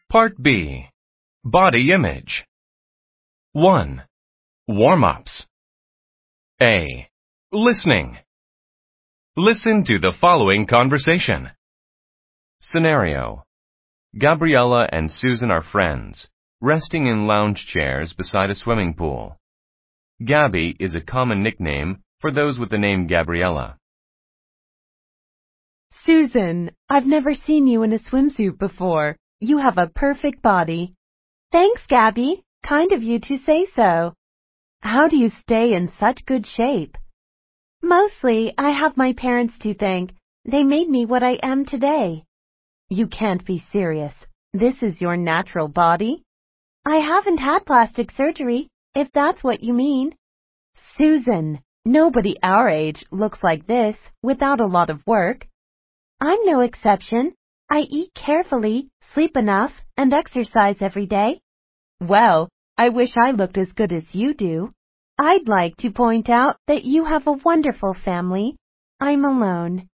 Part B. Body image. 1. Warm-ups. A. Listening. Listen to the following conversation. Scenario. Gabriella and Susan are friends, resting in lounge chairs beside a swimming pool. Gabby is a common nickname for those with the name Gabriella. Susan, I've never seen you in a swimsuit before. You have a perfect body. Thanks, Gabby. Kind of you to say so. How do you stay in such good shape? Mostly, I have my parents to thank. They made me what I am today. You can't be serious. This is your natural body? I haven't had plastic surgery, if that's what you mean. Susan, nobody our age looks like this without a lot of work. I'm no exception. I eat carefully, sleep enough, and exercise every day. Well, I wish I looked as good as you do. I'd like to point out that you have a wonderful family. I'm alone.